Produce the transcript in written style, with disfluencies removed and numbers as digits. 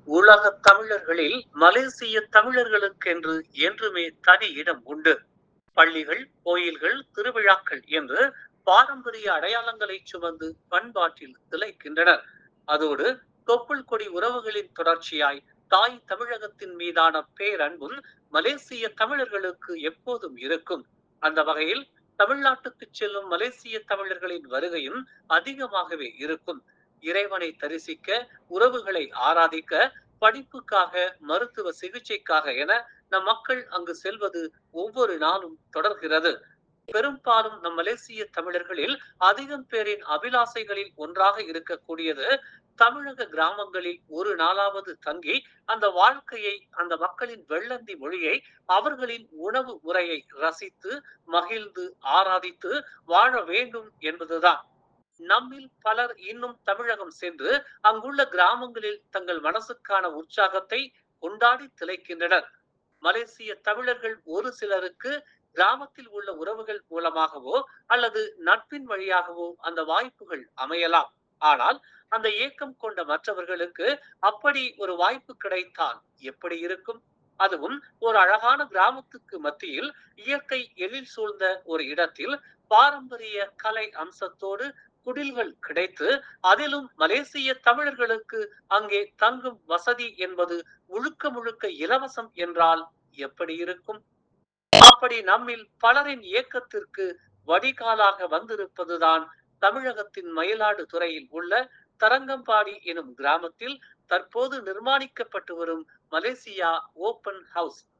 உலக தமிழர்களில் மலேசிய தமிழர்களுக்கென்று என்றுமே தனி இடம் உண்டு. பள்ளிகள், கோயில்கள், திருவிழாக்கள் என்று பாரம்பரிய அடையாளங்களை சுமந்து பண்பாட்டில் திளைக்கின்றனர். அதோடு தொப்புள் கொடி உறவுகளின் தொடர்ச்சியாய் தாய் தமிழகத்தின் மீதான பேரன்பும் மலேசிய தமிழர்களுக்கு எப்போதும் இருக்கும். அந்த வகையில் தமிழ்நாட்டுக்கு செல்லும் மலேசிய தமிழர்களின் வருகையும் அதிகமாகவே இருக்கும். இறைவனை தரிசிக்க, உறவுகளை ஆராதிக்க, படிப்புக்காக, மருத்துவ சிகிச்சைக்காக என நம் மக்கள் அங்கு செல்வது ஒவ்வொரு நாளும் தொடர்கிறது. பெரும்பாலும் நம் மலேசிய தமிழர்களில் அதிகம் பேரின் அபிலாசைகளில் ஒன்றாக இருக்கக்கூடியது தமிழக கிராமங்களில் ஒரு நாளாவது தங்கி அந்த வாழ்க்கையை, அந்த மக்களின் வெள்ளந்தி மொழியை, அவர்களின் உணவு முறையை ரசித்து மகிழ்ந்து ஆராதித்து வாழ வேண்டும் என்பதுதான். நம்மில் பலர் இன்னும் தமிழகம் சென்று அங்குள்ள கிராமங்களில் தங்கள் மனசுக்கான உற்சாகத்தை கொண்டாடி திளைக்கின்றனர். மலேசிய தமிழர்கள் ஒரு சிலருக்கு கிராமத்தில் உள்ள உறவுகள் மூலமாகவோ அல்லது நட்பின் வழியாகவோ அந்த வாய்ப்புகள் அமையலாம். ஆனால் அந்த ஏக்கம் கொண்ட மற்றவர்களுக்கு அப்படி ஒரு வாய்ப்பு கிடைத்தால் எப்படி இருக்கும்? அதுவும் ஒரு அழகான கிராமத்துக்கு மத்தியில், இயற்கை எழில் சூழ்ந்த ஒரு இடத்தில், பாரம்பரிய கலை அம்சத்தோடு குடில்கள் கிடைத்து, அதிலும் மலேசிய தமிழர்களுக்கு அங்கே தங்கும் வசதி என்பது முழுக்க முழுக்க இலவசம் என்றால் எப்படி இருக்கும்? அப்படி நம்மில் பலரின் இயக்கத்திற்கு வடிகாலாக வந்திருப்பதுதான் தமிழகத்தின் மயிலாடுதுறையில் உள்ள தரங்கம்பாடி எனும் கிராமத்தில் தற்போது நிர்மாணிக்கப்பட்டு வரும் மலேசியா ஓபன் ஹவுஸ்.